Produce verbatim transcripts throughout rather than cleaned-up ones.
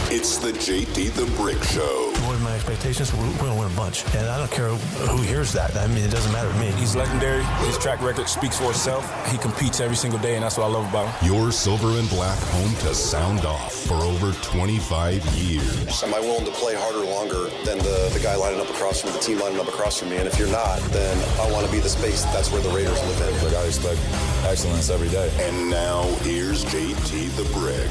It's the J T the Brick Show. More than my expectations, we're going to win a bunch. And I don't care who hears that. I mean, it doesn't matter to me. He's legendary. His track record speaks for itself. He competes every single day, and that's what I love about him. Your Silver and Black home to sound off for over twenty-five years. Am I willing to play harder longer than the, the guy lining up across from me, the team lining up across from me? And if you're not, then I want to be the space that's where the Raiders live in. Look, I expect excellence every day. And now, here's J T the Brick.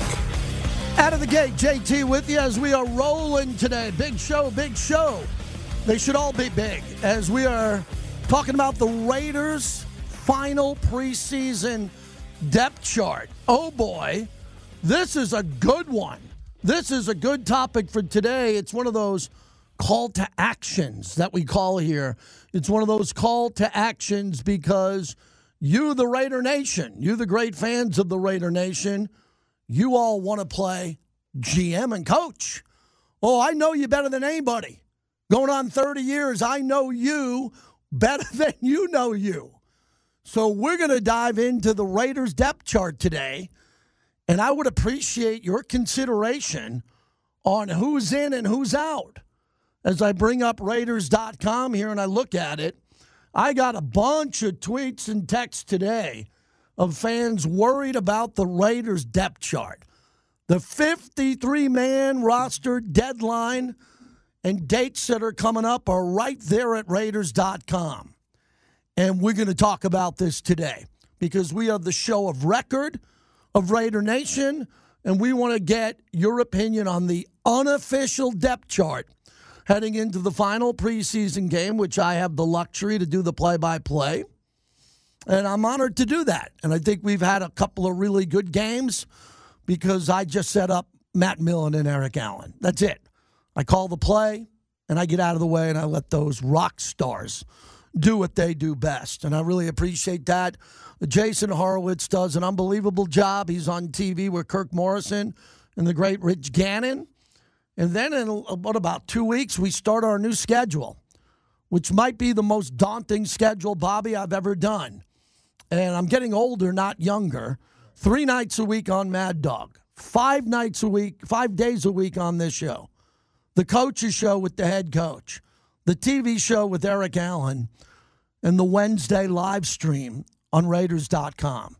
Out of the gate, J T with you as we are rolling today. Big show, big show. They should all be big as we are talking about the Raiders' final preseason depth chart. Oh, boy, this is a good one. This is a good topic for today. It's one of those call to actions that we call here. It's one of those call to actions because you, the Raider Nation, you, the great fans of the Raider Nation, you all want to play G M and coach. Oh, I know you better than anybody. Going on thirty years, I know you better than you know you. So we're going to dive into the Raiders depth chart today, and I would appreciate your consideration on who's in and who's out. As I bring up Raiders dot com here and I look at it, I got a bunch of tweets and texts today of fans worried about the Raiders depth chart. The fifty-three man roster deadline and dates that are coming up are right there at Raiders dot com. And we're going to talk about this today because we are the show of record of Raider Nation, and we want to get your opinion on the unofficial depth chart heading into the final preseason game, which I have the luxury to do the play-by-play. And I'm honored to do that. And I think we've had a couple of really good games because I just set up Matt Millen and Eric Allen. That's it. I call the play, and I get out of the way, and I let those rock stars do what they do best. And I really appreciate that. Jason Horowitz does an unbelievable job. He's on T V with Kirk Morrison and the great Rich Gannon. And then in what, about two weeks, we start our new schedule, which might be the most daunting schedule, Bobby, I've ever done. And I'm getting older, not younger. Three nights a week on Mad Dog. Five nights a week, five days a week on this show. The coach's show with the head coach. The T V show with Eric Allen. And the Wednesday live stream on Raiders dot com.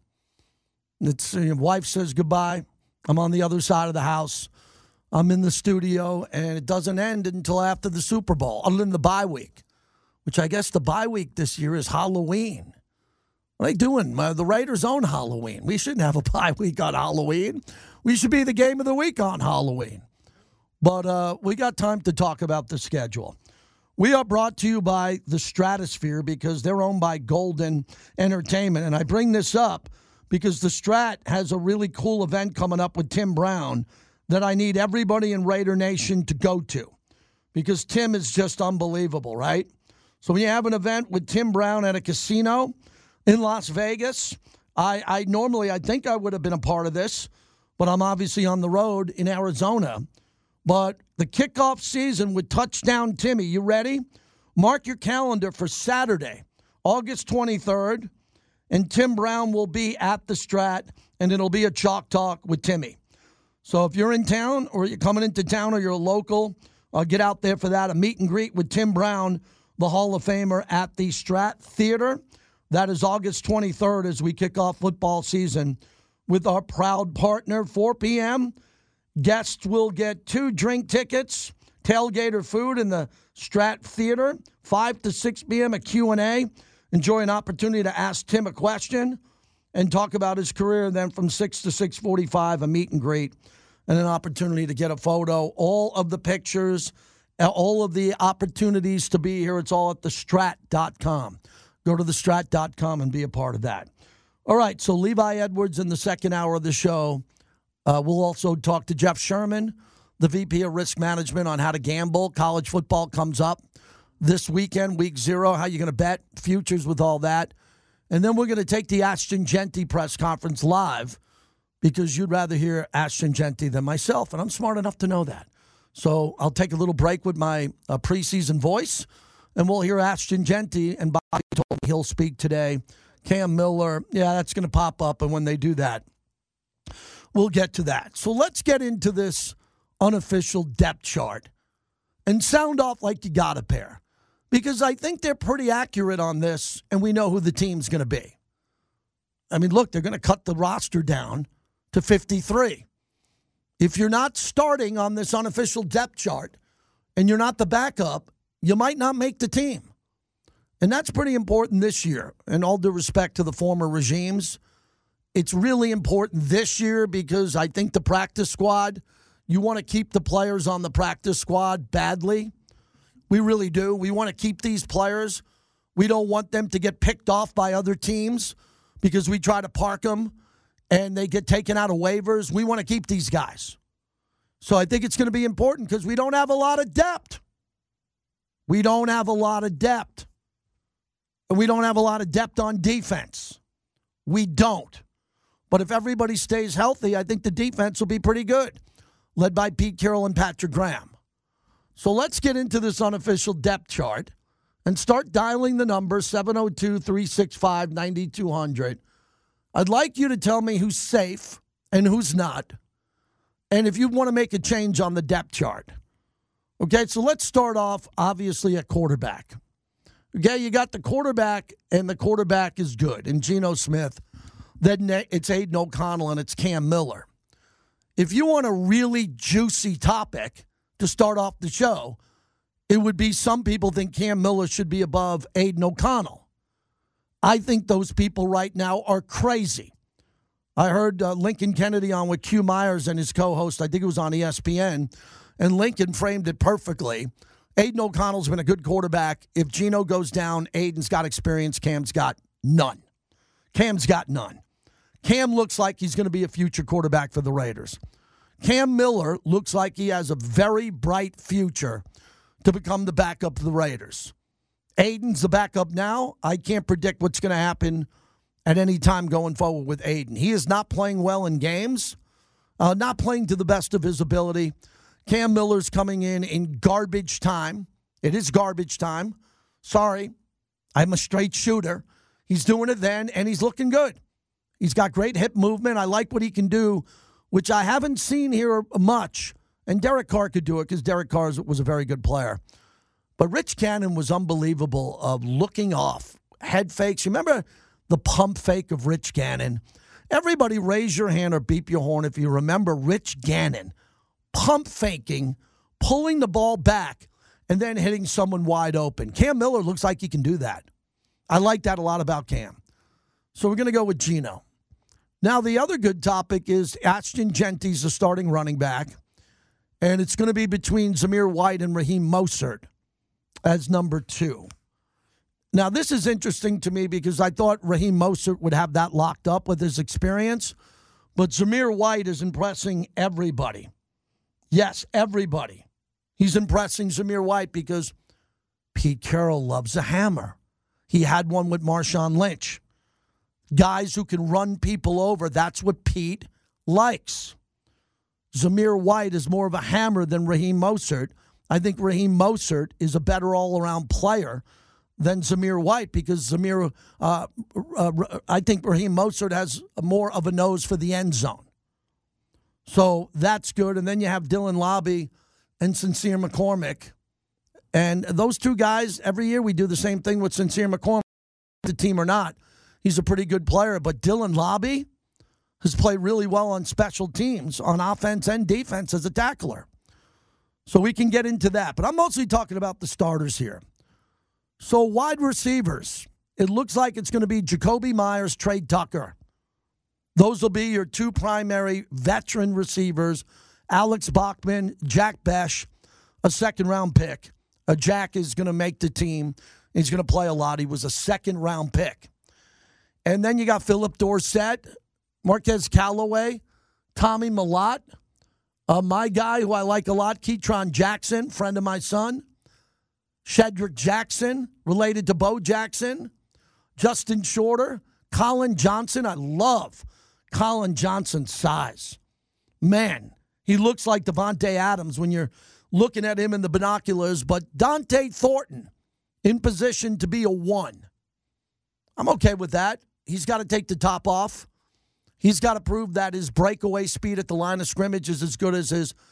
It's, your wife says goodbye. I'm on the other side of the house. I'm in the studio, and it doesn't end until after the Super Bowl, other than the bye week, which I guess the bye week this year is Halloween. What are they doing? The Raiders own Halloween. We shouldn't have a bye week on Halloween. We should be the game of the week on Halloween. But uh, we got time to talk about the schedule. We are brought to you by the Stratosphere because they're owned by Golden Entertainment. And I bring this up because the Strat has a really cool event coming up with Tim Brown that I need everybody in Raider Nation to go to because Tim is just unbelievable, right? So when you have an event with Tim Brown at a casino in Las Vegas, I, I normally, I think I would have been a part of this, but I'm obviously on the road in Arizona. But the kickoff season with Touchdown Timmy, you ready? Mark your calendar for Saturday, August twenty-third, and Tim Brown will be at the Strat, and it'll be a Chalk Talk with Timmy. So if you're in town or you're coming into town or you're a local, uh, get out there for that. A meet and greet with Tim Brown, the Hall of Famer, at the Strat Theater. That is August twenty-third as we kick off football season with our proud partner, four p.m. Guests will get two drink tickets, tailgater food in the Strat Theater, five to six p.m. a Q and A. Enjoy an opportunity to ask Tim a question and talk about his career. Then from six to six forty-five, a meet and greet and an opportunity to get a photo. All of the pictures, all of the opportunities to be here, it's all at the strat dot com. Go to the strat dot com and be a part of that. All right, so Levi Edwards in the second hour of the show. Uh, we'll also talk to Jeff Sherman, the V P of Risk Management, on how to gamble. College football comes up this weekend, week zero, how you're going to bet, futures with all that. And then we're going to take the Ashton Jeanty press conference live because you'd rather hear Ashton Jeanty than myself, and I'm smart enough to know that. So I'll take a little break with my uh, preseason voice, and we'll hear Ashton Jeanty, and Bobby told me he'll speak today. Cam Miller, yeah, that's going to pop up, and when they do that, we'll get to that. So let's get into this unofficial depth chart and sound off like you got a pair. Because I think they're pretty accurate on this, and we know who the team's going to be. I mean, look, they're going to cut the roster down to fifty-three. If you're not starting on this unofficial depth chart and you're not the backup, you might not make the team. And that's pretty important this year. And all due respect to the former regimes, it's really important this year because I think the practice squad, you want to keep the players on the practice squad badly. We really do. We want to keep these players. We don't want them to get picked off by other teams because we try to park them and they get taken out of waivers. We want to keep these guys. So I think it's going to be important because we don't have a lot of depth. We don't have a lot of depth. And we don't have a lot of depth on defense. We don't. But if everybody stays healthy, I think the defense will be pretty good, led by Pete Carroll and Patrick Graham. So let's get into this unofficial depth chart and start dialing the number seven oh two, three six five, nine two hundred. I'd like you to tell me who's safe and who's not, and if you want to make a change on the depth chart. Okay, so let's start off, obviously, at quarterback. Okay, you got the quarterback, and the quarterback is good. And Geno Smith, then it's Aiden O'Connell, and it's Cam Miller. If you want a really juicy topic to start off the show, it would be some people think Cam Miller should be above Aiden O'Connell. I think those people right now are crazy. I heard uh, Lincoln Kennedy on with Q Myers and his co-host, I think it was on E S P N, and Lincoln framed it perfectly. Aiden O'Connell's been a good quarterback. If Geno goes down, Aiden's got experience. Cam's got none. Cam's got none. Cam looks like he's going to be a future quarterback for the Raiders. Cam Miller looks like he has a very bright future to become the backup of the Raiders. Aiden's the backup now. I can't predict what's going to happen at any time going forward with Aiden. He is not playing well in games, uh, not playing to the best of his ability. Cam Miller's coming in in garbage time. It is garbage time. Sorry, I'm a straight shooter. He's doing it then, and he's looking good. He's got great hip movement. I like what he can do, which I haven't seen here much. And Derek Carr could do it because Derek Carr was a very good player. But Rich Gannon was unbelievable of looking off, head fakes. You remember the pump fake of Rich Gannon? Everybody raise your hand or beep your horn if you remember Rich Gannon pump faking, pulling the ball back, and then hitting someone wide open. Cam Miller looks like he can do that. I like that a lot about Cam. So we're going to go with Geno. Now, the other good topic is Ashton Genty's the starting running back, and it's going to be between Zamir White and Raheem Mostert as number two. Now, this is interesting to me because I thought Raheem Mostert would have that locked up with his experience, but Zamir White is impressing everybody. Yes, everybody. He's impressing Zamir White because Pete Carroll loves a hammer. He had one with Marshawn Lynch. Guys who can run people over, that's what Pete likes. Zamir White is more of a hammer than Raheem Mostert. I think Raheem Mostert is a better all-around player than Zamir White because Zamir, uh, uh, I think Raheem Mostert has more of a nose for the end zone. So that's good. And then you have Dylan Lobby and Sincere McCormick. And those two guys, every year we do the same thing with Sincere McCormick, the team or not. He's a pretty good player. But Dylan Lobby has played really well on special teams, on offense and defense as a tackler. So we can get into that. But I'm mostly talking about the starters here. So wide receivers, it looks like it's going to be Jacoby Myers, Trey Tucker. Those will be your two primary veteran receivers, Alex Bachman, Jack Besh, a second-round pick. Uh, Jack is going to make the team. He's going to play a lot. He was a second-round pick. And then you got Philip Dorsett, Marquez Callaway, Tommy Millott, uh, my guy who I like a lot, Ketron Jackson, friend of my son, Shedrick Jackson, related to Bo Jackson, Justin Shorter, Colin Johnson. I love Colin Johnson's size. Man, he looks like Devontae Adams when you're looking at him in the binoculars, but Dante Thornton in position to be a one. I'm okay with that. He's got to take the top off. He's got to prove that his breakaway speed at the line of scrimmage is as good as his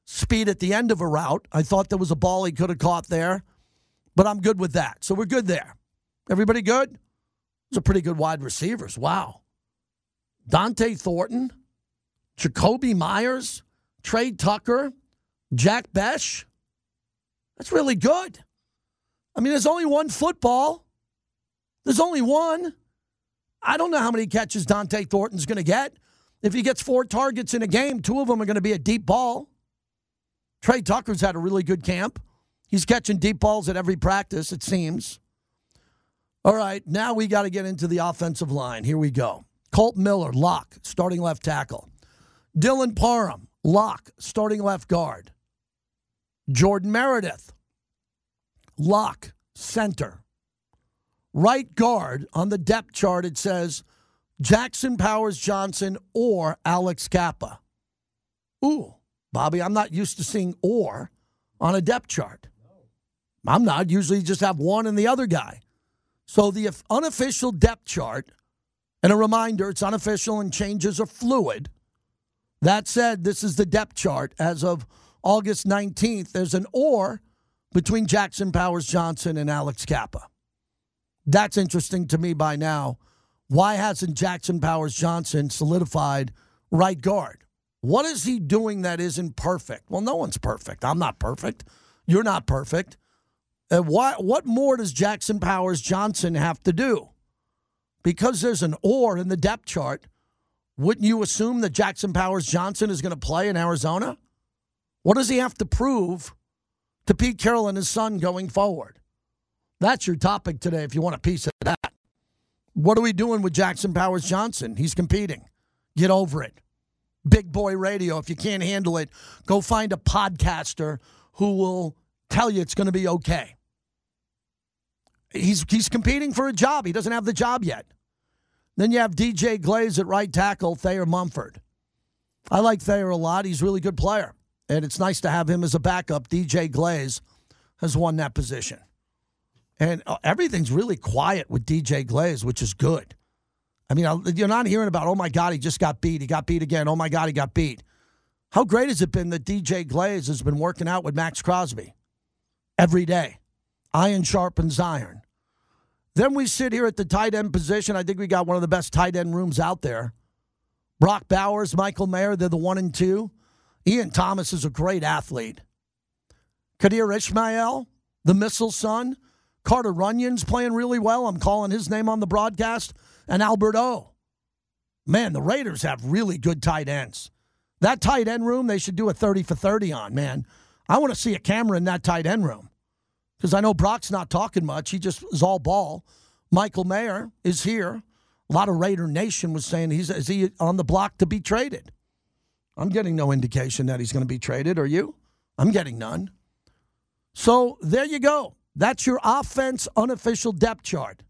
speed at the end of a route. I thought there was a ball he could have caught there, but I'm good with that. So we're good there. Everybody good? Those are pretty good wide receivers. Wow. Dante Thornton, Jacoby Myers, Trey Tucker, Jack Besh. That's really good. I mean, there's only one football. There's only one. I don't know how many catches Dante Thornton's going to get. If he gets four targets in a game, two of them are going to be a deep ball. Trey Tucker's had a really good camp. He's catching deep balls at every practice, it seems. All right, now we got to get into the offensive line. Here we go. Colt Miller, lock, starting left tackle. Dylan Parham, lock, starting left guard. Jordan Meredith, lock, center. Right guard, on the depth chart, it says Jackson Powers Johnson or Alex Kappa. Ooh, Bobby, I'm not used to seeing or on a depth chart. I'm not. Usually you just have one and the other guy. So the unofficial depth chart, and a reminder, it's unofficial and changes are fluid. That said, this is the depth chart. As of August nineteenth, there's an or between Jackson Powers Johnson and Alex Kappa. That's interesting to me by now. Why hasn't Jackson Powers Johnson solidified right guard? What is he doing that isn't perfect? Well, no one's perfect. I'm not perfect. You're not perfect. Uh, what, what more does Jackson Powers Johnson have to do? Because there's an or in the depth chart, wouldn't you assume that Jackson Powers Johnson is going to play in Arizona? What does he have to prove to Pete Carroll and his son going forward? That's your topic today if you want a piece of that. What are we doing with Jackson Powers Johnson? He's competing. Get over it. Big boy radio. If you can't handle it, go find a podcaster who will tell you it's going to be okay. He's he's competing for a job. He doesn't have the job yet. Then you have D J Glaze at right tackle, Thayer Mumford. I like Thayer a lot. He's a really good player. And it's nice to have him as a backup. D J Glaze has won that position. And everything's really quiet with D J Glaze, which is good. I mean, you're not hearing about, oh, my God, he just got beat. He got beat again. Oh, my God, he got beat. How great has it been that D J Glaze has been working out with Max Crosby every day? Iron sharpens iron. Then we sit here at the tight end position. I think we got one of the best tight end rooms out there. Brock Bowers, Michael Mayer, they're the one and two. Ian Thomas is a great athlete. Kadir Ishmael, the missile son. Carter Runyon's playing really well. I'm calling his name on the broadcast. And Albert O. Man, the Raiders have really good tight ends. That tight end room, they should do a thirty for thirty on, man. I want to see a camera in that tight end room. Because I know Brock's not talking much. He just is all ball. Michael Mayer is here. A lot of Raider Nation was saying, he's is he on the block to be traded? I'm getting no indication that he's going to be traded. Are you? I'm getting none. So there you go. That's your offense unofficial depth chart.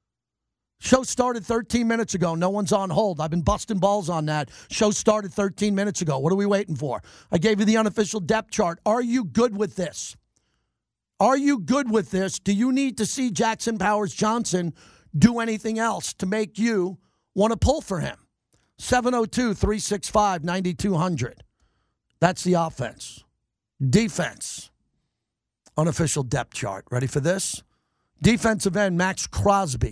Show started thirteen minutes ago. No one's on hold. I've been busting balls on that. Show started thirteen minutes ago. What are we waiting for? I gave you the unofficial depth chart. Are you good with this? Are you good with this? Do you need to see Jackson Powers Johnson do anything else to make you want to pull for him? seven oh two, three six five, nine two hundred. That's the offense. Defense. Unofficial depth chart. Ready for this? Defensive end, Max Crosby.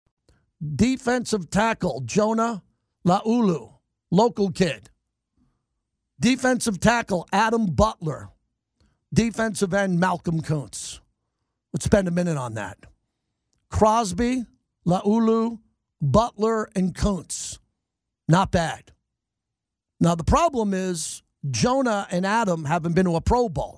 Defensive tackle, Jonah Laulu, local kid. Defensive tackle, Adam Butler. Defensive end, Malcolm Kuntz. Let's spend a minute on that. Crosby, Laulu, Butler, and Kuntz. Not bad. Now, the problem is Jonah and Adam haven't been to a Pro Bowl.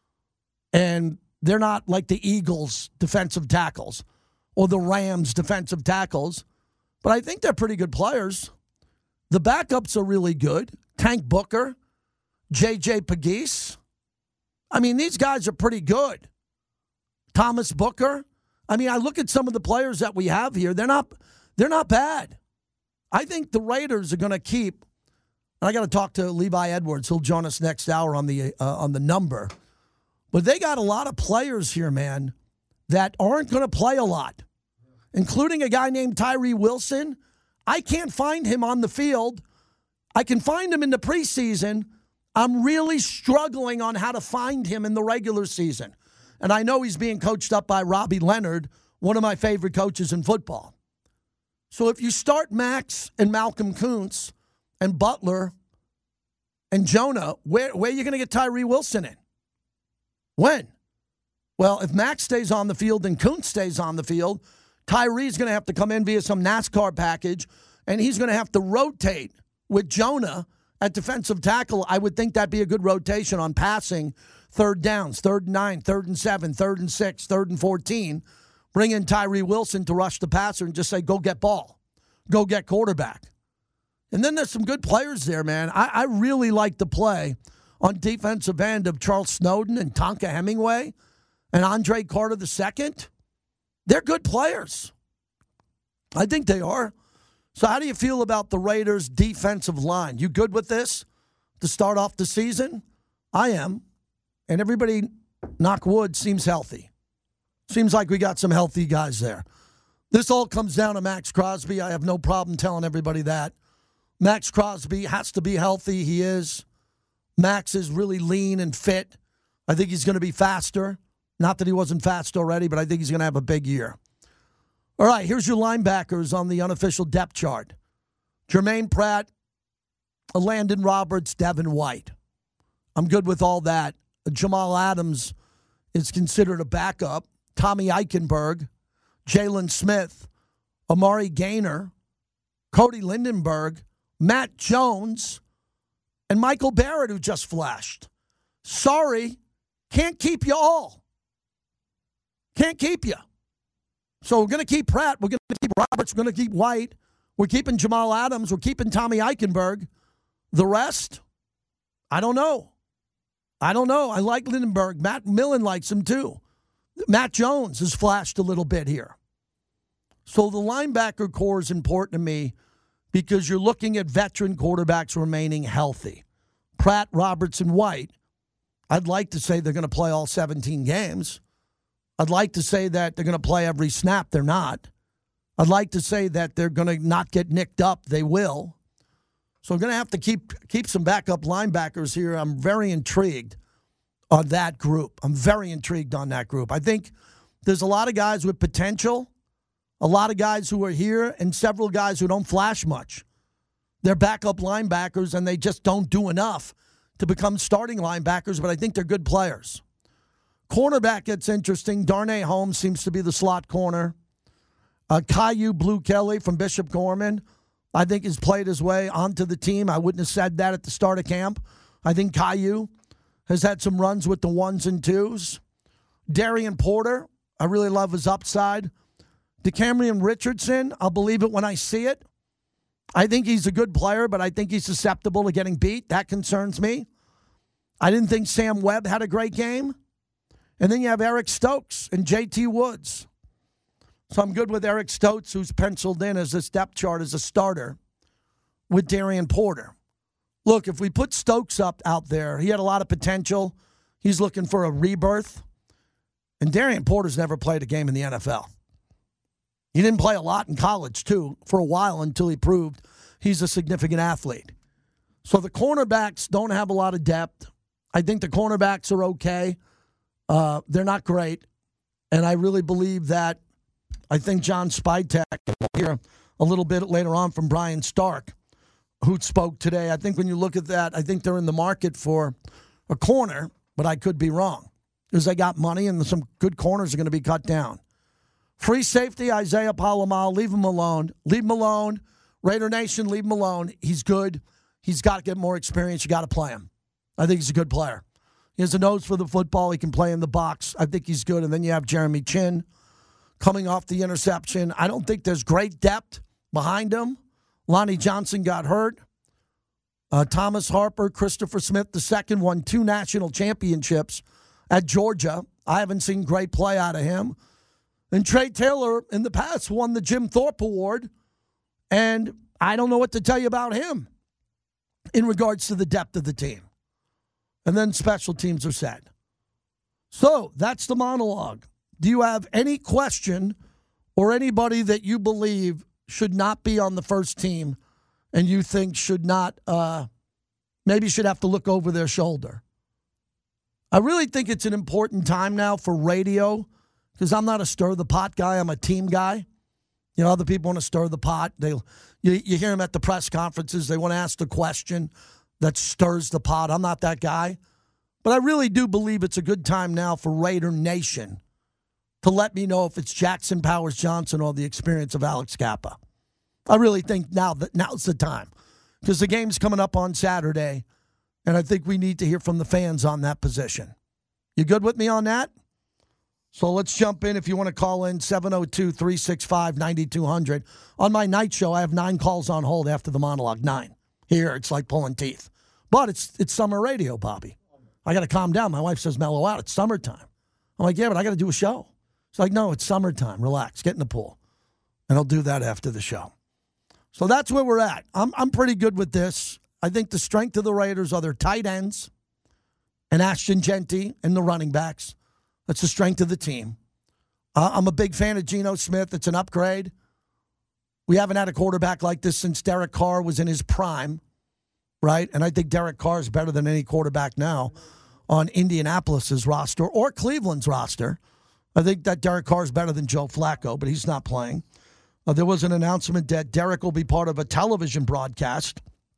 And they're not like the Eagles' defensive tackles or the Rams' defensive tackles. But I think they're pretty good players. The backups are really good. Tank Booker, J J Pegues. I mean, these guys are pretty good. Thomas Booker. I mean, I look at some of the players that we have here. They're not, they're not bad. I think the Raiders are going to keep. And I got to talk to Levi Edwards. He'll join us next hour on the uh, on the number. But they got a lot of players here, man, that aren't going to play a lot, including a guy named Tyree Wilson. I can't find him on the field. I can find him in the preseason. I'm really struggling on how to find him in the regular season. And I know he's being coached up by Robbie Leonard, one of my favorite coaches in football. So if you start Max and Malcolm Kuntz and Butler and Jonah, where, where are you going to get Tyree Wilson in? When? Well, if Max stays on the field and Kuntz stays on the field, Tyree's going to have to come in via some NASCAR package, and he's going to have to rotate with Jonah at defensive tackle. I would think that'd be a good rotation on passing third downs, third and nine, third and seven, third and six, third and fourteen. Bring in Tyree Wilson to rush the passer and just say, go get ball. Go get quarterback. And then there's some good players there, man. I, I really like the play on defensive end of Charles Snowden and Tonka Hemingway and Andre Carter the second. They're good players. I think they are. So how do you feel about the Raiders' defensive line? You good with this to start off the season? I am. And everybody, knock wood, seems healthy. Seems like we got some healthy guys there. This all comes down to Max Crosby. I have no problem telling everybody that. Max Crosby has to be healthy. He is. Max is really lean and fit. I think he's going to be faster. Not that he wasn't fast already, but I think he's going to have a big year. All right, here's your linebackers on the unofficial depth chart. Jermaine Pratt, Landon Roberts, Devin White. I'm good with all that. Jamal Adams is considered a backup. Tommy Eichenberg, Jalen Smith, Amari Gaynor, Cody Lindenberg, Matt Jones, and Michael Barrett, who just flashed. Sorry, can't keep you all. Can't keep you. So we're going to keep Pratt. We're going to keep Roberts. We're going to keep White. We're keeping Jamal Adams. We're keeping Tommy Eichenberg. The rest, I don't know. I don't know. I like Lindenberg. Matt Millen likes him too. Matt Jones has flashed a little bit here. So the linebacker core is important to me because you're looking at veteran quarterbacks remaining healthy. Pratt, Roberts, and White, I'd like to say they're going to play all seventeen games. I'd like to say that they're going to play every snap. They're not. I'd like to say that they're going to not get nicked up. They will. So I'm going to have to keep keep some backup linebackers here. I'm very intrigued on that group. I'm very intrigued on that group. I think there's a lot of guys with potential, a lot of guys who are here, and several guys who don't flash much. They're backup linebackers, and they just don't do enough to become starting linebackers, but I think they're good players. Cornerback gets interesting. Darnay Holmes seems to be the slot corner. Uh, Caillou Blue Kelly from Bishop Gorman, I think, has played his way onto the team. I wouldn't have said that at the start of camp. I think Caillou has had some runs with the ones and twos. Darian Porter, I really love his upside. DeCamerion Richardson, I'll believe it when I see it. I think he's a good player, but I think he's susceptible to getting beat. That concerns me. I didn't think Sam Webb had a great game. And then you have Eric Stokes and J T Woods. So I'm good with Eric Stokes, who's penciled in as this depth chart as a starter with Darian Porter. Look, if we put Stokes up out there, he had a lot of potential. He's looking for a rebirth. And Darian Porter's never played a game in the N F L. He didn't play a lot in college, too, for a while until he proved he's a significant athlete. So the cornerbacks don't have a lot of depth. I think the cornerbacks are okay. Uh, they're not great. And I really believe that I think John Spytek, we'll hear a little bit later on from Brian Stark, who spoke today. I think when you look at that, I think they're in the market for a corner, but I could be wrong because they got money and some good corners are going to be cut down. Free safety, Isaiah Palomal, leave him alone. Leave him alone. Raider Nation, leave him alone. He's good. He's got to get more experience. You got to play him. I think he's a good player. He has a nose for the football. He can play in the box. I think he's good. And then you have Jeremy Chin coming off the interception. I don't think there's great depth behind him. Lonnie Johnson got hurt. Uh, Thomas Harper, Christopher Smith the second, won two national championships at Georgia. I haven't seen great play out of him. And Trey Taylor, in the past, won the Jim Thorpe Award. And I don't know what to tell you about him in regards to the depth of the team. And then special teams are set. So that's the monologue. Do you have any question or anybody that you believe should not be on the first team and you think should not uh, maybe should have to look over their shoulder. I really think it's an important time now for radio because I'm not a stir-the-pot guy. I'm a team guy. You know, other people want to stir the pot. They, you, you hear them at the press conferences. They want to ask the question that stirs the pot. I'm not that guy. But I really do believe it's a good time now for Raider Nation to let me know if it's Jackson Powers Johnson or the experience of Alex Kappa. I really think now that now's the time because the game's coming up on Saturday, and I think we need to hear from the fans on that position. You good with me on that? So let's jump in. If you want to call in, seven oh two, three six five, nine two hundred. On my night show, I have nine calls on hold after the monologue. Nine. Here, it's like pulling teeth. But it's it's summer radio, Bobby. I got to calm down. My wife says, mellow out. It's summertime. I'm like, yeah, but I got to do a show. It's like, no, it's summertime. Relax. Get in the pool. And I'll do that after the show. So that's where we're at. I'm I'm pretty good with this. I think the strength of the Raiders are their tight ends and Ashton Jeanty and the running backs. That's the strength of the team. Uh, I'm a big fan of Geno Smith. It's an upgrade. We haven't had a quarterback like this since Derek Carr was in his prime, right? And I think Derek Carr is better than any quarterback now on Indianapolis's roster or Cleveland's roster. I think that Derek Carr is better than Joe Flacco, but he's not playing. Uh, there was an announcement that Derek will be part of a television broadcast.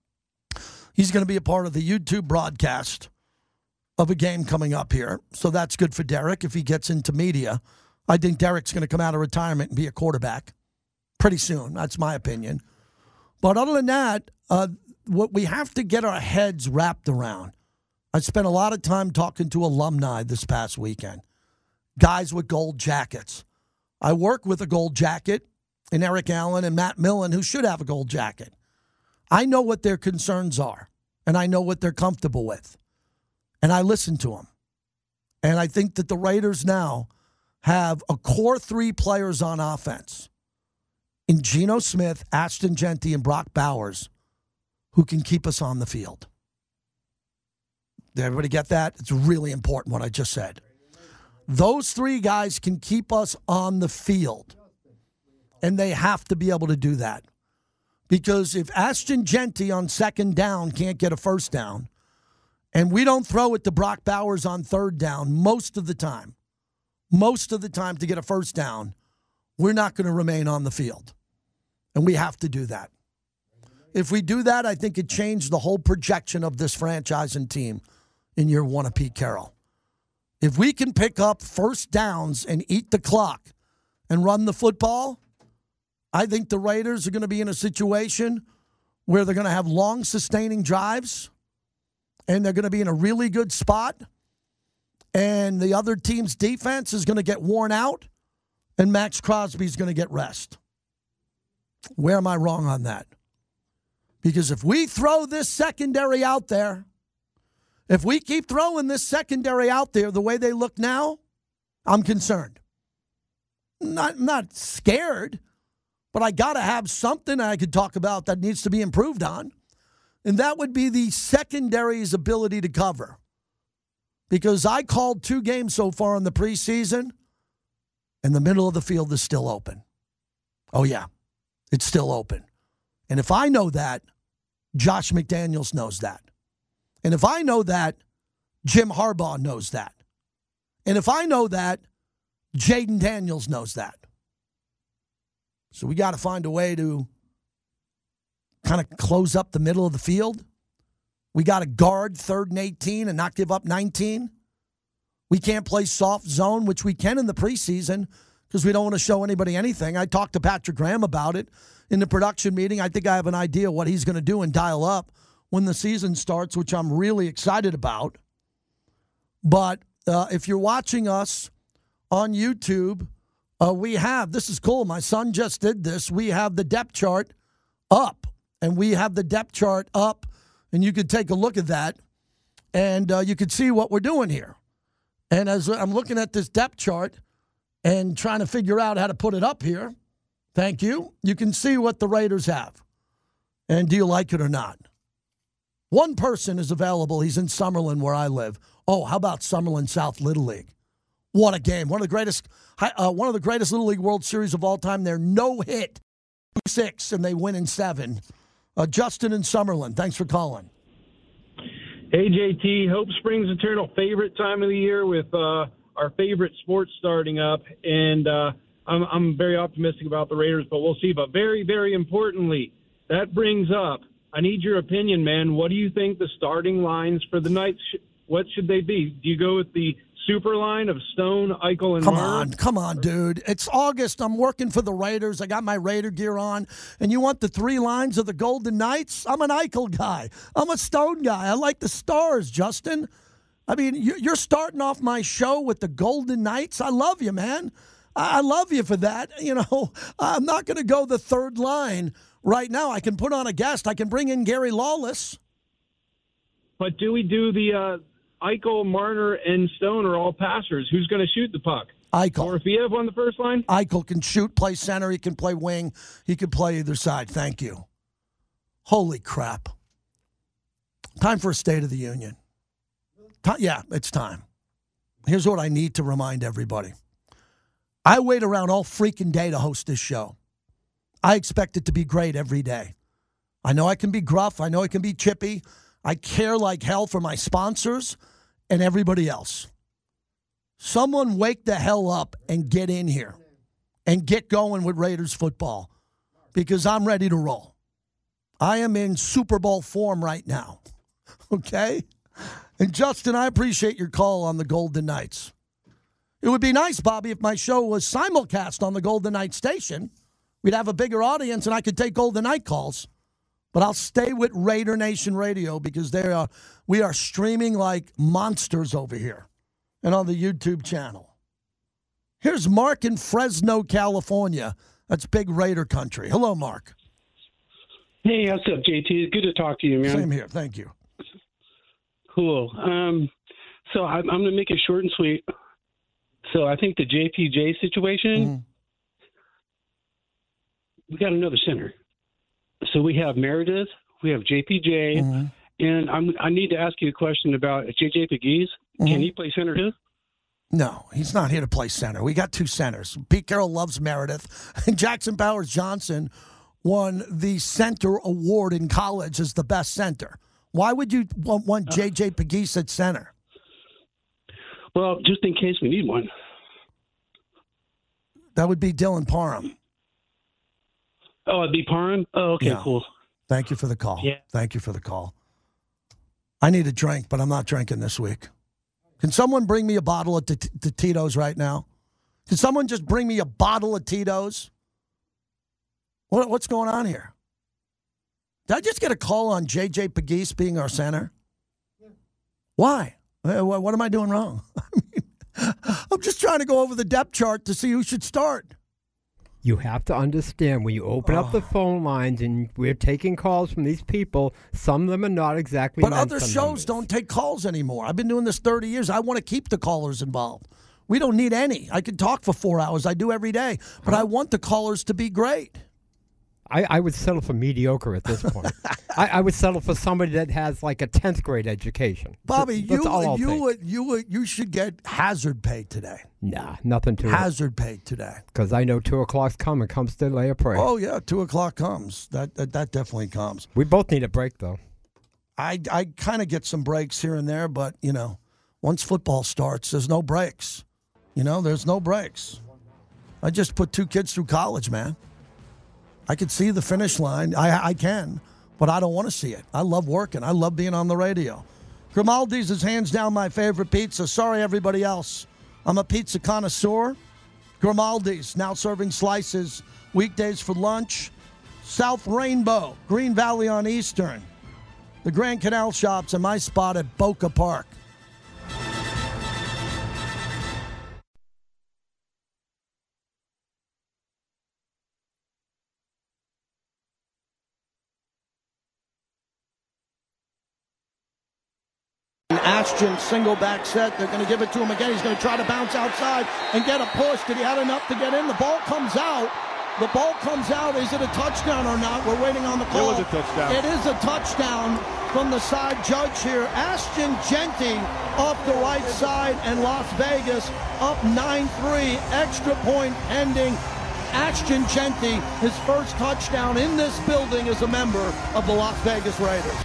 He's going to be a part of the YouTube broadcast of a game coming up here. So that's good for Derek if he gets into media. I think Derek's going to come out of retirement and be a quarterback pretty soon. That's my opinion. But other than that, uh, what we have to get our heads wrapped around. I spent a lot of time talking to alumni this past weekend. Guys with gold jackets. I work with a gold jacket in Eric Allen and Matt Millen, who should have a gold jacket. I know what their concerns are, and I know what they're comfortable with. And I listen to them. And I think that the Raiders now have a core three players on offense in Geno Smith, Ashton Jeanty, and Brock Bowers who can keep us on the field. Did everybody get that? It's really important what I just said. Those three guys can keep us on the field, and they have to be able to do that. Because if Ashton Jeanty on second down can't get a first down, and we don't throw it to Brock Bowers on third down most of the time, most of the time to get a first down, we're not going to remain on the field. And we have to do that. If we do that, I think it changed the whole projection of this franchise and team in year one of Pete Carroll. If we can pick up first downs and eat the clock and run the football, I think the Raiders are going to be in a situation where they're going to have long, sustaining drives, and they're going to be in a really good spot, and the other team's defense is going to get worn out, and Max Crosby's going to get rest. Where am I wrong on that? Because if we throw this secondary out there, if we keep throwing this secondary out there the way they look now, I'm concerned. Not, not scared, but I got to have something I could talk about that needs to be improved on. And that would be the secondary's ability to cover. Because I called two games so far in the preseason, and the middle of the field is still open. Oh, yeah, it's still open. And if I know that, Josh McDaniels knows that. And if I know that, Jim Harbaugh knows that. And if I know that, Jaden Daniels knows that. So we got to find a way to kind of close up the middle of the field. We got to guard third and eighteen and not give up nineteen. We can't play soft zone, which we can in the preseason because we don't want to show anybody anything. I talked to Patrick Graham about it in the production meeting. I think I have an idea what he's going to do and dial up when the season starts, which I'm really excited about. But uh, if you're watching us on YouTube, uh, we have, this is cool, my son just did this, we have the depth chart up. And we have the depth chart up, and you could take a look at that, and uh, you could see what we're doing here. And as I'm looking at this depth chart and trying to figure out how to put it up here, thank you, you can see what the Raiders have. And do you like it or not? One person is available. He's in Summerlin, where I live. Oh, how about Summerlin South Little League? What a game. One of the greatest uh, one of the greatest Little League World Series of all time. They're no-hit. Six, and they win in seven. Uh, Justin in Summerlin, thanks for calling. Hey, J T. Hope Springs Eternal, favorite time of the year with uh, our favorite sports starting up. And uh, I'm, I'm very optimistic about the Raiders, but we'll see. But very, very importantly, that brings up, I need your opinion, man. What do you think the starting lines for the Knights, sh- what should they be? Do you go with the super line of Stone, Eichel, and Come Marner? on, come on, dude. It's August. I'm working for the Raiders. I got my Raider gear on. And you want the three lines of the Golden Knights? I'm an Eichel guy. I'm a Stone guy. I like the stars, Justin. I mean, you're starting off my show with the Golden Knights. I love you, man. I love you for that. You know, I'm not going to go the third line right now. I can put on a guest. I can bring in Gary Lawless. But do we do the uh, Eichel, Marner, and Stone are all passers? Who's going to shoot the puck? Eichel. Or if you have on the first line? Eichel can shoot, play center. He can play wing. He can play either side. Thank you. Holy crap. Time for a State of the Union. Time, yeah, it's time. Here's what I need to remind everybody. I wait around all freaking day to host this show. I expect it to be great every day. I know I can be gruff. I know I can be chippy. I care like hell for my sponsors and everybody else. Someone wake the hell up and get in here and get going with Raiders football because I'm ready to roll. I am in Super Bowl form right now, okay? And, Justin, I appreciate your call on the Golden Knights. It would be nice, Bobby, if my show was simulcast on the Golden Knights station. We'd have a bigger audience and I could take Golden Knight calls. But I'll stay with Raider Nation Radio because they are, we are streaming like monsters over here and on the YouTube channel. Here's Mark in Fresno, California. That's big Raider country. Hello, Mark. Hey, what's up, J T? Good to talk to you, man. Same here. Thank you. Cool. Um, so I'm, I'm going to make it short and sweet. So I think the J P J situation, mm-hmm. we got another center. So we have Meredith, we have J P J, mm-hmm. and I'm, I need to ask you a question about J J Pegues. Mm-hmm. Can he play center too? No, he's not here to play center. We got two centers. Pete Carroll loves Meredith, and Jackson Powers Johnson won the center award in college as the best center. Why would you want, want J J Pegues at center? Well, just in case we need one. That would be Dylan Parham. Oh, it'd be Parham? Oh, okay, yeah. Cool. Thank you for the call. Yeah. Thank you for the call. I need a drink, but I'm not drinking this week. Can someone bring me a bottle of t- t- Tito's right now? Can someone just bring me a bottle of Tito's? What, what's going on here? Did I just get a call on J J Pegues being our center? Why? What am I doing wrong? I mean, I'm just trying to go over the depth chart to see who should start. You have to understand, when you open oh. up the phone lines and we're taking calls from these people, some of them are not exactly But other shows numbers. Don't take calls anymore. I've been doing this thirty years. I want to keep the callers involved. We don't need any. I can talk for four hours. I do every day. But huh? I want the callers to be great. I, I would settle for mediocre at this point. I, I would settle for somebody that has like a tenth grade education. Bobby, That's you all you take. would, you would, you should get hazard pay today. Nah, nothing to hazard it. pay today. Because I know two o'clock's coming. Comes to lay a prayer. Oh yeah, two o'clock comes. That that, that definitely comes. We both need a break though. I I kind of get some breaks here and there, but you know, once football starts, there's no breaks. You know, there's no breaks. I just put two kids through college, man. I can see the finish line. I I can, but I don't want to see it. I love working. I love being on the radio. Grimaldi's is hands down my favorite pizza. Sorry, everybody else. I'm a pizza connoisseur. Grimaldi's now serving slices weekdays for lunch. South Rainbow, Green Valley on Eastern. The Grand Canal Shops and my spot at Boca Park. Ashton, single back set. They're going to give it to him again. He's going to try to bounce outside and get a push. Did he have enough to get in? The ball comes out. The ball comes out. Is it a touchdown or not? We're waiting on the call. It was a touchdown. It is a touchdown from the side judge here. Ashton Jeanty off the right side, and Las Vegas up nine three. Extra point pending. Ashton Jeanty, his first touchdown in this building as a member of the Las Vegas Raiders.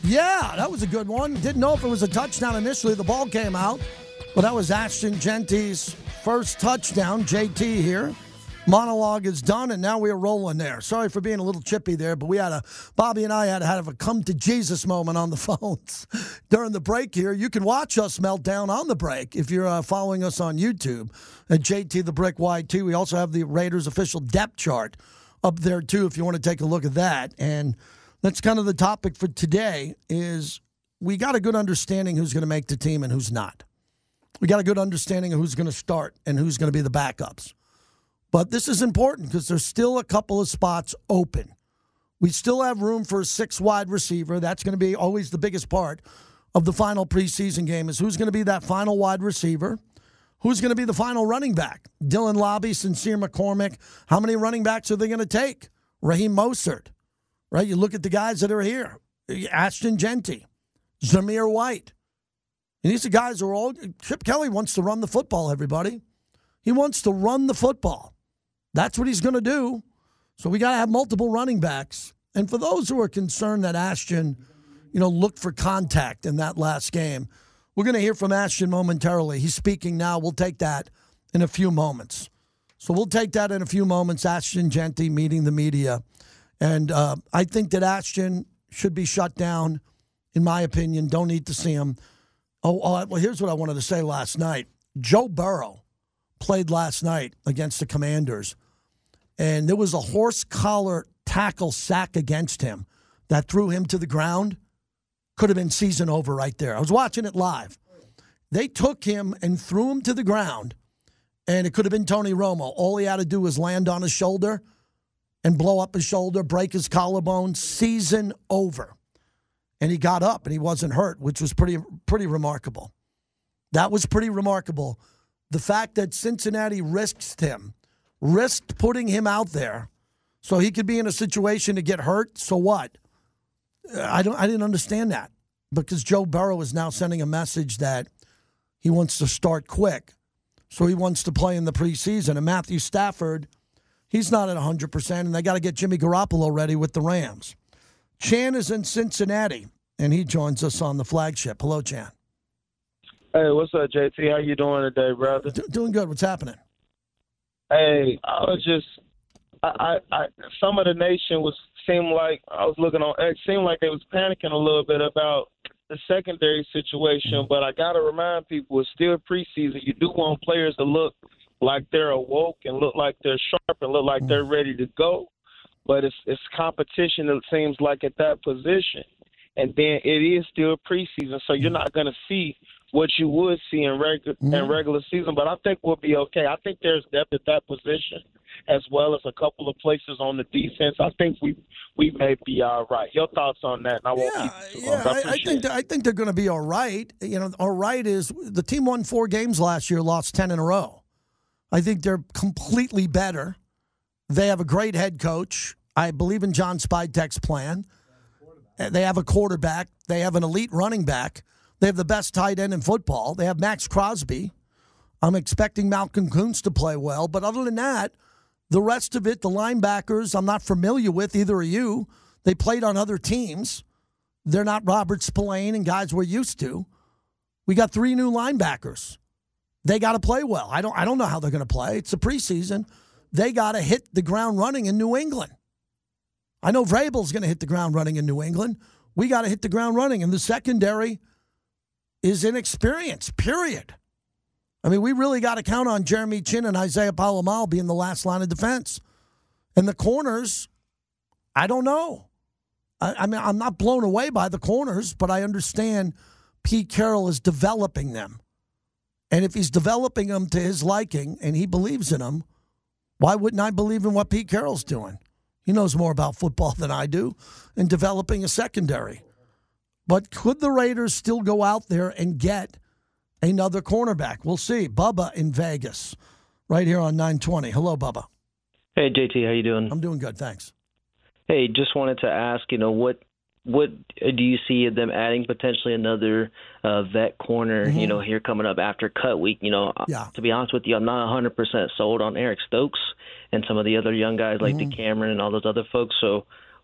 Yeah, that was a good one. Didn't know if it was a touchdown initially. The ball came out. But that was Ashton Genty's first touchdown. J T here. Monologue is done, and now we're rolling there. Sorry for being a little chippy there, but we had a Bobby and I had to have a come to Jesus moment on the phones during the break here. You can watch us melt down on the break if you're uh, following us on YouTube at J T the Brick Y T. We also have the Raiders official depth chart up there too if you want to take a look at that. And that's kind of the topic for today is we got a good understanding who's going to make the team and who's not. We got a good understanding of who's going to start and who's going to be the backups. But this is important because there's still a couple of spots open. We still have room for a six wide receiver. That's going to be always the biggest part of the final preseason game is who's going to be that final wide receiver. Who's going to be the final running back? Dylan Lobby, Sincere McCormick. How many running backs are they going to take? Raheem Mostert, right? You look at the guys that are here. Ashton Genty, Zamir White. And these are guys who are all – Chip Kelly wants to run the football, everybody. He wants to run the football. That's what he's going to do. So we got to have multiple running backs. And for those who are concerned that Ashton, you know, looked for contact in that last game, we're going to hear from Ashton momentarily. He's speaking now. We'll take that in a few moments. So we'll take that in a few moments. Ashton Genty meeting the media. And uh, I think that Ashton should be shut down, in my opinion. Don't need to see him. Oh, oh, well, here's what I wanted to say last night. Joe Burrow played last night against the Commanders, and there was a horse collar tackle sack against him that threw him to the ground. Could have been season over right there. I was watching it live. They took him and threw him to the ground, and it could have been Tony Romo. All he had to do was land on his shoulder and blow up his shoulder, break his collarbone, season over. And he got up, and he wasn't hurt, which was pretty pretty remarkable. That was pretty remarkable. The fact that Cincinnati risked him, risked putting him out there so he could be in a situation to get hurt, so what? I don't. I didn't understand that because Joe Burrow is now sending a message that he wants to start quick. So he wants to play in the preseason. And Matthew Stafford, he's not at one hundred percent, and they got to get Jimmy Garoppolo ready with the Rams. Chan is in Cincinnati, and he joins us on the flagship. Hello, Chan. Hey, what's up, J T? How you doing today, brother? D- doing good. What's happening? Hey, I was just, I, I, I, some of the nation was seemed like I was looking on X, seemed like they was panicking a little bit about the secondary situation. But I gotta remind people, it's still preseason. You do want players to look like they're awoke and look like they're sharp and look like they're ready to go. But it's it's competition, it seems like, at that position. And then it is still preseason, so you're not going to see what you would see in, regu- mm. in regular season. But I think we'll be okay. I think there's depth at that position as well as a couple of places on the defense. I think we we may be all right. Your thoughts on that? And I won't yeah, keep yeah, I, I think that, I think they're going to be all right. You know, all right is the team won four games last year, lost ten in a row. I think they're completely better. They have a great head coach. I believe in John Spidtek's plan. They have a quarterback. They have an elite running back. They have the best tight end in football. They have Max Crosby. I'm expecting Malcolm Kuntz to play well. But other than that, the rest of it, the linebackers, I'm not familiar with, either of you. They played on other teams. They're not Robert Spillane and guys we're used to. We got three new linebackers. They got to play well. I don't I don't know how they're going to play. It's a preseason. They got to hit the ground running in New England. I know Vrabel's going to hit the ground running in New England. We got to hit the ground running. And the secondary is inexperienced, period. I mean, we really got to count on Jeremy Chin and Isaiah Palomal being the last line of defense. And the corners, I don't know. I, I mean, I'm not blown away by the corners, but I understand Pete Carroll is developing them. And if he's developing them to his liking and he believes in them, why wouldn't I believe in what Pete Carroll's doing? He knows more about football than I do in developing a secondary. But could the Raiders still go out there and get another cornerback? We'll see. Bubba in Vegas, right here on nine twenty. Hello, Bubba. Hey, J T, how you doing? I'm doing good, thanks. Hey, just wanted to ask, you know, what what do you see of them adding potentially another uh, vet corner, mm-hmm. you know, here coming up after cut week? You know, yeah. To be honest with you, I'm not one hundred percent sold on Eric Stokes and some of the other young guys like mm-hmm. DeCameron and all those other folks. So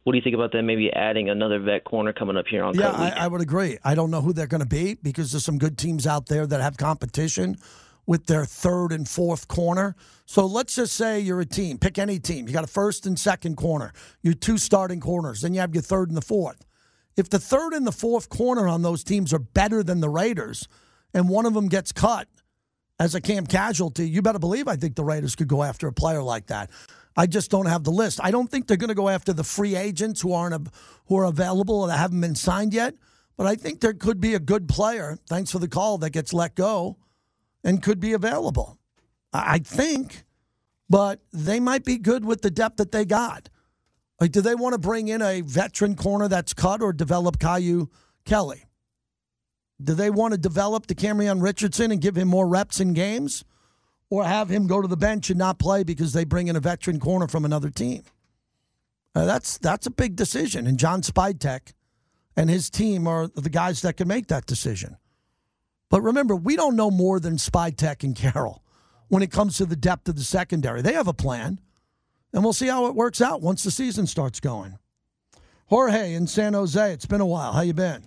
what do you think about them maybe adding another vet corner coming up here on yeah, Cut Week? I, I would agree. I don't know who they're going to be because there's some good teams out there that have competition with their third and fourth corner. So let's just say you're a team. Pick any team. You got a first and second corner. Your two starting corners. Then you have your third and the fourth. If the third and the fourth corner on those teams are better than the Raiders and one of them gets cut as a camp casualty, you better believe I think the Raiders could go after a player like that. I just don't have the list. I don't think they're going to go after the free agents who aren't who are available or that haven't been signed yet. But I think there could be a good player, thanks for the call, that gets let go and could be available. I think, but they might be good with the depth that they got. Like, do they want to bring in a veteran corner that's cut or develop Caillou Kelly? Do they want to develop DeCamerion Richardson and give him more reps in games? Or have him go to the bench and not play because they bring in a veteran corner from another team? Uh, that's that's a big decision. And John Spytek and his team are the guys that can make that decision. But remember, we don't know more than Spytek and Carroll when it comes to the depth of the secondary. They have a plan, and we'll see how it works out once the season starts going. Jorge in San Jose, it's been a while. How you been?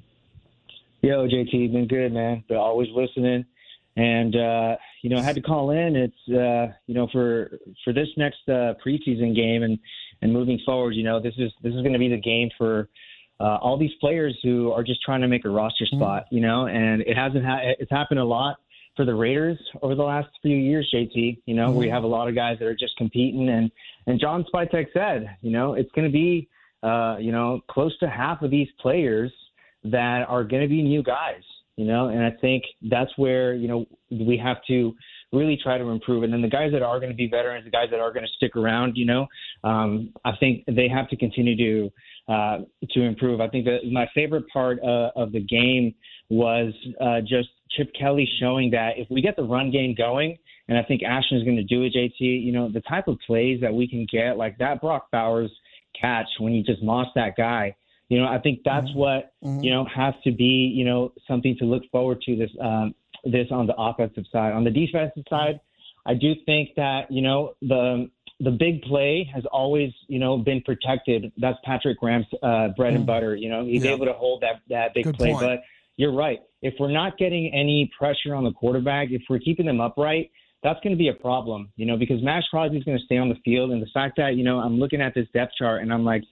Yo, J T, been good, man. But always listening. And, uh, you know, I had to call in. It's, uh, you know, for for this next uh, preseason game and, and moving forward, you know, this is this is going to be the game for uh, all these players who are just trying to make a roster spot, you know, and it hasn't ha- it's happened a lot for the Raiders over the last few years, J T. You know, mm-hmm. we have a lot of guys that are just competing. And, and John Spytek said, you know, it's going to be, uh, you know, close to half of these players that are going to be new guys. You know, and I think that's where, you know, we have to really try to improve. And then the guys that are going to be veterans, the guys that are going to stick around, you know, um, I think they have to continue to uh, to improve. I think that my favorite part uh, of the game was uh, just Chip Kelly showing that if we get the run game going, and I think Ashton is going to do it, J T, you know, the type of plays that we can get, like that Brock Bowers catch when he just mossed that guy. You know, I think that's mm-hmm. what, mm-hmm. you know, has to be, you know, something to look forward to this um, this on the offensive side. On the defensive side, I do think that, you know, the the big play has always, you know, been protected. That's Patrick Graham's uh, bread mm-hmm. and butter. You know, he's yeah. able to hold that, that big Good play. Point. But you're right. If we're not getting any pressure on the quarterback, if we're keeping them upright, that's going to be a problem, you know, because Max Crosby's going to stay on the field. And the fact that, you know, I'm looking at this depth chart and I'm like,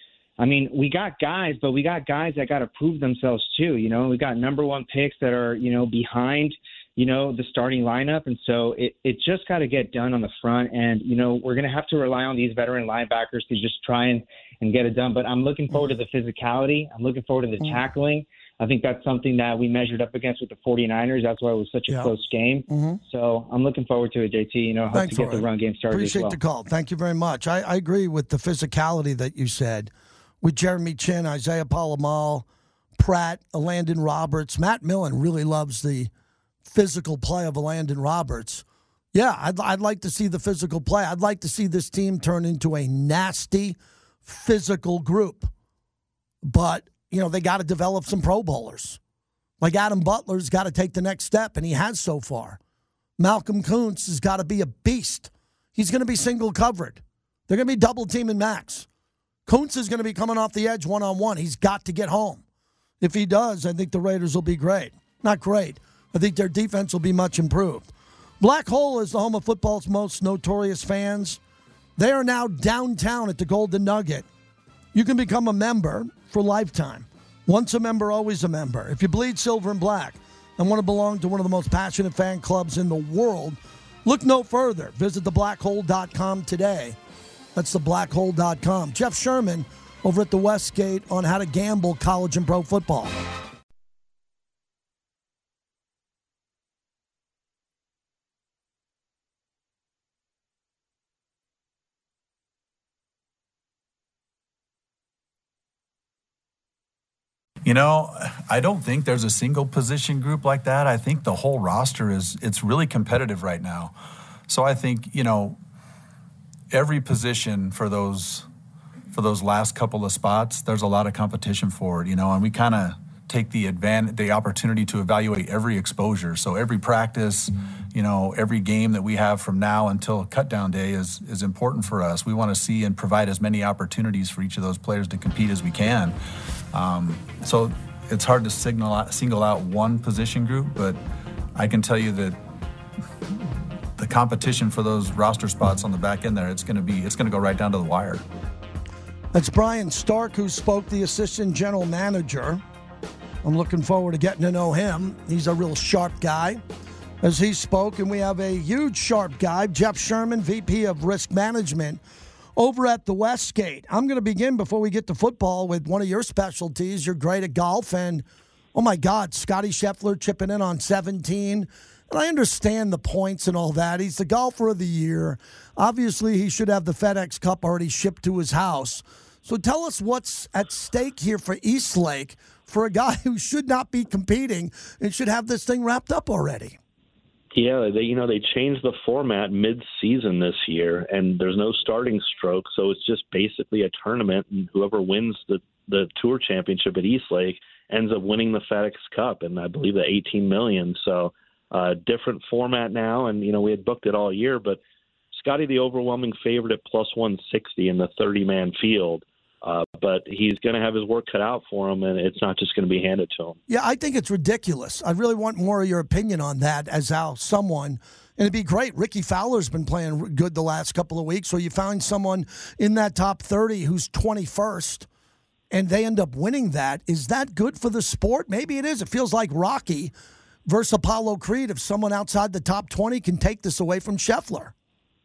I mean, we got guys, but we got guys that got to prove themselves too. You know, we got number one picks that are, you know, behind, you know, the starting lineup. And so it, it just got to get done on the front. And, you know, we're going to have to rely on these veteran linebackers to just try and, and get it done. But I'm looking forward to the physicality. I'm looking forward to the mm-hmm. tackling. I think that's something that we measured up against with the 49ers. That's why it was such a yeah. close game. Mm-hmm. So I'm looking forward to it, J T. You know, hope Thanks to get the run game started Appreciate as well. the call. Thank you very much. I, I agree with the physicality that you said. With Jeremy Chin, Isaiah Palamal, Pratt, Landon Roberts. Matt Millen really loves the physical play of Landon Roberts. Yeah, I'd, I'd like to see the physical play. I'd like to see this team turn into a nasty, physical group. But, you know, they got to develop some Pro Bowlers. Like Adam Butler's got to take the next step, and he has so far. Malcolm Kuntz has got to be a beast. He's going to be single covered. They're going to be double teaming Max. Kuntz is going to be coming off the edge one-on-one. He's got to get home. If he does, I think the Raiders will be great. Not great. I think their defense will be much improved. Black Hole is the home of football's most notorious fans. They are now downtown at the Golden Nugget. You can become a member for lifetime. Once a member, always a member. If you bleed silver and black and want to belong to one of the most passionate fan clubs in the world, look no further. Visit the black hole dot com today. That's the black hole dot com. Jeff Sherman over at the Westgate on how to gamble college and pro football. You know, I don't think there's a single position group like that. I think the whole roster is, it's really competitive right now. So I think, you know, every position for those for those last couple of spots, there's a lot of competition for it, you know, and we kind of take the advantage, the opportunity to evaluate every exposure. So every practice, you know, every game that we have from now until cutdown day is is important for us. We want to see and provide as many opportunities for each of those players to compete as we can. Um, so it's hard to signal out, single out one position group, but I can tell you that the competition for those roster spots on the back end there, it's going to be it's going to go right down to the wire. That's Brian Stark, who spoke, the assistant general manager. I'm looking forward to getting to know him. He's a real sharp guy. As he spoke, and we have a huge sharp guy, Jeff Sherman, V P of Risk Management, over at the Westgate. I'm going to begin, before we get to football, with one of your specialties. You're great at golf, and, oh, my God, Scotty Scheffler chipping in on seventeen. And I understand the points and all that. He's the golfer of the year. Obviously, he should have the FedEx Cup already shipped to his house. So tell us what's at stake here for Eastlake for a guy who should not be competing and should have this thing wrapped up already. Yeah, they, you know, they changed the format mid-season this year, and there's no starting stroke, so it's just basically a tournament, and whoever wins the, the Tour Championship at Eastlake ends up winning the FedEx Cup, and I believe the eighteen million dollars. So uh, different format now, and, you know, we had booked it all year, but Scotty the overwhelming favorite at plus one sixty in the thirty-man field. Uh, but he's going to have his work cut out for him, and it's not just going to be handed to him. Yeah, I think it's ridiculous. I really want more of your opinion on that as how someone, and it'd be great. Ricky Fowler's been playing good the last couple of weeks, or you find someone in that top thirty who's twenty-first, and they end up winning that. Is that good for the sport? Maybe it is. It feels like Rocky versus Apollo Creed. If someone outside the top twenty can take this away from Scheffler.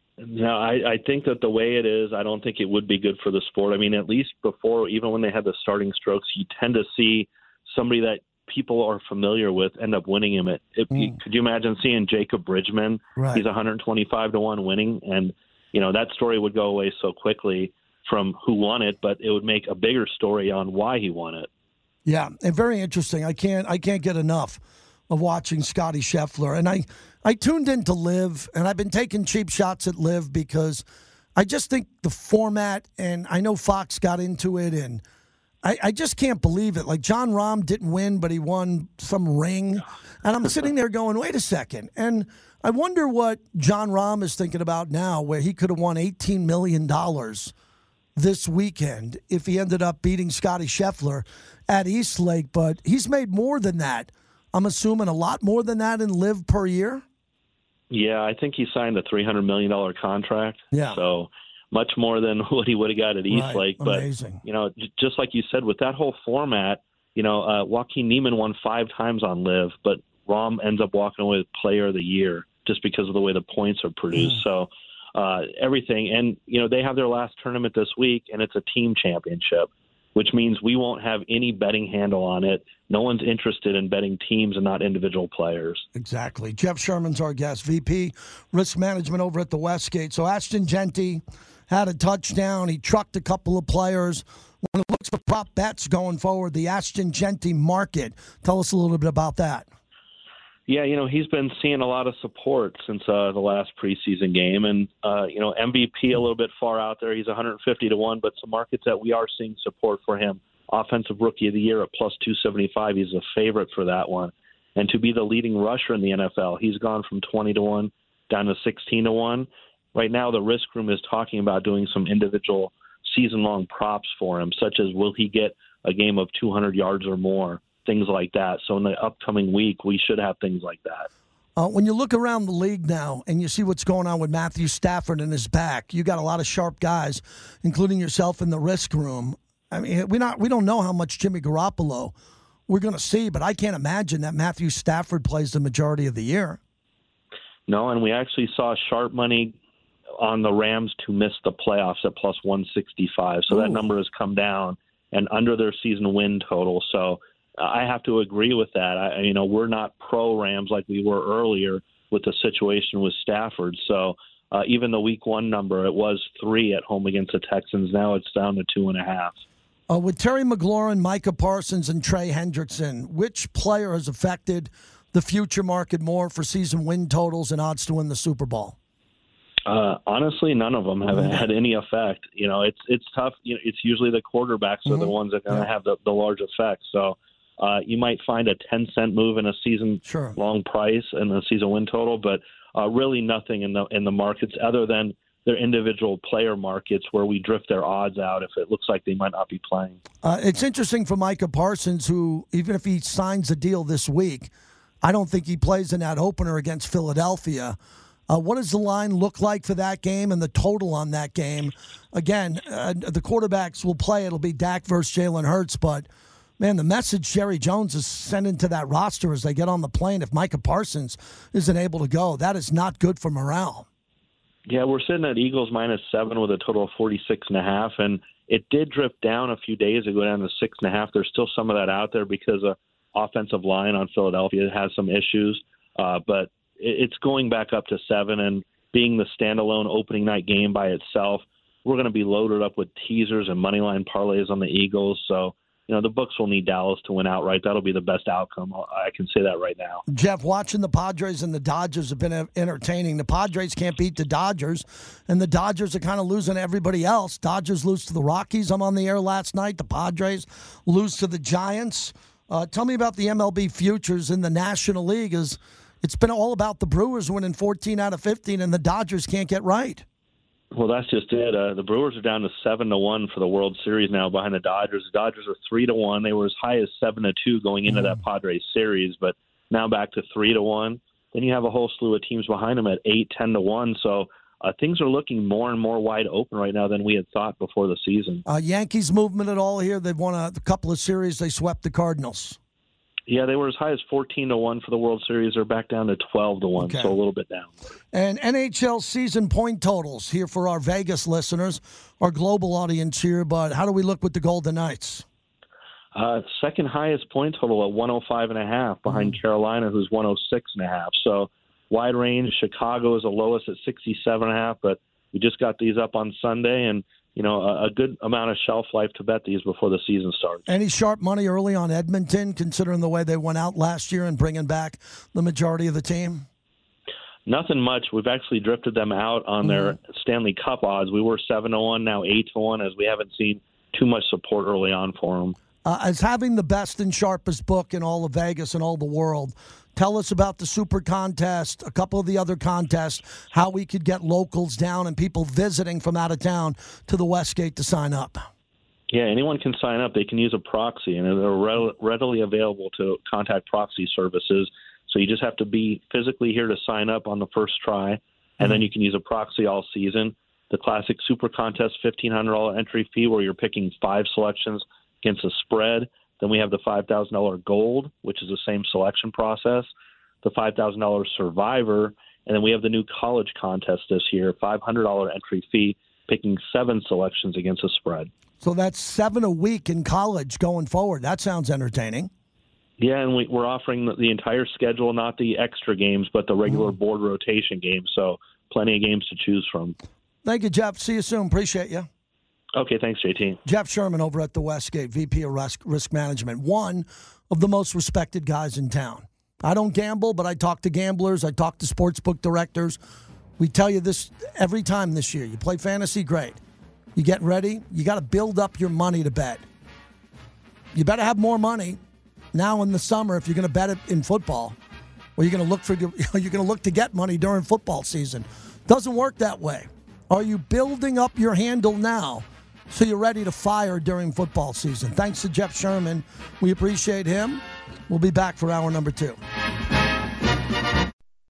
No, I, I think that the way it is, I don't think it would be good for the sport. I mean, at least before, even when they had the starting strokes, you tend to see somebody that people are familiar with end up winning him. It, it, mm. Could you imagine seeing Jacob Bridgman? Right. He's one hundred twenty-five to one winning, and you know that story would go away so quickly from who won it, but it would make a bigger story on why he won it. Yeah, and very interesting. I can't I can't get enough of watching Scotty Scheffler. And I, I tuned in to Live, and I've been taking cheap shots at Live because I just think the format, and I know Fox got into it, and I, I just can't believe it. Like, John Rahm didn't win, but he won some ring. And I'm sitting there going, wait a second. And I wonder what John Rahm is thinking about now, where he could have won eighteen million dollars this weekend if he ended up beating Scotty Scheffler at Eastlake. But he's made more than that. I'm assuming a lot more than that in Live per year? Yeah, I think he signed a three hundred million dollars contract. Yeah. So much more than what he would have got at Eastlake. Right. But, Amazing. you know, j- just like you said, with that whole format, you know, uh, Joaquin Niemann won five times on Live, but Rahm ends up walking away with Player of the Year just because of the way the points are produced. Mm. So uh, everything. And, you know, they have their last tournament this week, and it's a team championship, which means we won't have any betting handle on it. No one's interested in betting teams and not individual players. Exactly. Jeff Sherman's our guest, V P, Risk Management over at the Westgate. So Ashton Genty had a touchdown. He trucked a couple of players. When it looks for prop bets going forward, the Ashton Genty market. Tell us a little bit about that. Yeah, you know, he's been seeing a lot of support since uh, the last preseason game. And, uh, you know, M V P a little bit far out there. He's one hundred fifty to one, but some markets that we are seeing support for him. Offensive Rookie of the Year at plus two seventy-five. He's a favorite for that one. And to be the leading rusher in the N F L, he's gone from twenty to one down to sixteen to one. Right now, the risk room is talking about doing some individual season-long props for him, such as will he get a game of two hundred yards or more, things like that. So in the upcoming week, we should have things like that. Uh, when you look around the league now and you see what's going on with Matthew Stafford and his back, you got a lot of sharp guys, including yourself in the risk room. I mean, we not we don't know how much Jimmy Garoppolo we're going to see, but I can't imagine that Matthew Stafford plays the majority of the year. No, and we actually saw sharp money on the Rams to miss the playoffs at plus one sixty-five. So Ooh. That number has come down and under their season win total. So I have to agree with that. I, you know, we're not pro Rams like we were earlier with the situation with Stafford. So uh, even the week one number, it was three at home against the Texans. Now it's down to two and a half. Uh, with Terry McLaurin, Micah Parsons, and Trey Hendrickson, which player has affected the future market more for season win totals and odds to win the Super Bowl? Uh, honestly, none of them have mm-hmm. had any effect. You know, it's it's tough. You know, it's usually the quarterbacks mm-hmm. are the ones that are going to yeah. have the, the large effect. So Uh, you might find a ten cent move in a season sure. long price and a season win total, but uh, really nothing in the in the markets other than their individual player markets where we drift their odds out if it looks like they might not be playing. Uh, it's interesting for Micah Parsons, who, even if he signs a deal this week, I don't think he plays in that opener against Philadelphia. Uh, what does the line look like for that game and the total on that game? Again, uh, the quarterbacks will play. It'll be Dak versus Jalen Hurts, but, man, the message Jerry Jones is sending to that roster as they get on the plane, if Micah Parsons isn't able to go, that is not good for morale. Yeah, we're sitting at Eagles minus seven with a total of forty-six and a half, and it did drift down a few days ago down to six and a half. There's still some of that out there because the offensive line on Philadelphia has some issues, uh, but it's going back up to seven, and being the standalone opening night game by itself, we're going to be loaded up with teasers and money line parlays on the Eagles. So, you know, the books will need Dallas to win outright. That'll be the best outcome. I can say that right now. Jeff, watching the Padres and the Dodgers have been entertaining. The Padres can't beat the Dodgers, and the Dodgers are kind of losing to everybody else. Dodgers lose to the Rockies. I'm on the air last night. The Padres lose to the Giants. Uh, tell me about the M L B futures in the National League. Is It's been all about the Brewers winning fourteen out of fifteen, and the Dodgers can't get right. Well, that's just it. Uh, the Brewers are down to seven to one for the World Series now behind the Dodgers. The Dodgers are three to one. They were as high as seven to two going into mm. that Padres series, but now back to three to one. Then you have a whole slew of teams behind them at eight, ten to one. So uh, things are looking more and more wide open right now than we had thought before the season. Uh, Yankees movement at all here? They've won a, a couple of series. They swept the Cardinals. Yeah, they were as high as fourteen to one for the World Series. They're back down to twelve to one, okay. So a little bit down. And N H L season point totals here for our Vegas listeners, our global audience here. But how do we look with the Golden Knights? Uh, second highest point total at one oh five and a half behind mm-hmm. Carolina, who's one oh six and a half. So wide range. Chicago is the lowest at sixty-seven and a half, but we just got these up on Sunday, and you know, a, a good amount of shelf life to bet these before the season starts. Any sharp money early on Edmonton, considering the way they went out last year and bringing back the majority of the team? Nothing much. We've actually drifted them out on mm-hmm. their Stanley Cup odds. We were seven to one, now eight to one, as we haven't seen too much support early on for them. Uh, as having the best and sharpest book in all of Vegas and all the world, tell us about the Super Contest, a couple of the other contests, how we could get locals down and people visiting from out of town to the Westgate to sign up. Yeah, anyone can sign up. They can use a proxy, and they're readily available to contact proxy services. So you just have to be physically here to sign up on the first try, and mm-hmm. then you can use a proxy all season. The Classic Super Contest, fifteen hundred dollars entry fee, where you're picking five selections against a spread. Then we have the five thousand dollars Gold, which is the same selection process, the five thousand dollars Survivor, and then we have the new College Contest this year, five hundred dollars entry fee, picking seven selections against a spread. So that's seven a week in college going forward. That sounds entertaining. Yeah, and we, we're offering the, the entire schedule, not the extra games, but the regular mm. board rotation games, so plenty of games to choose from. Thank you, Jeff. See you soon. Appreciate you. Okay, thanks, J T. Jeff Sherman over at the Westgate, V P of Risk, Risk Management, one of the most respected guys in town. I don't gamble, but I talk to gamblers. I talk to sportsbook directors. We tell you this every time this year. You play fantasy, great. You get ready, you got to build up your money to bet. You better have more money now in the summer if you're going to bet it in football, or you're going to look for you're going to look to get money during football season. Doesn't work that way. Are you building up your handle now so you're ready to fire during football season? Thanks to Jeff Sherman. We appreciate him. We'll be back for hour number two.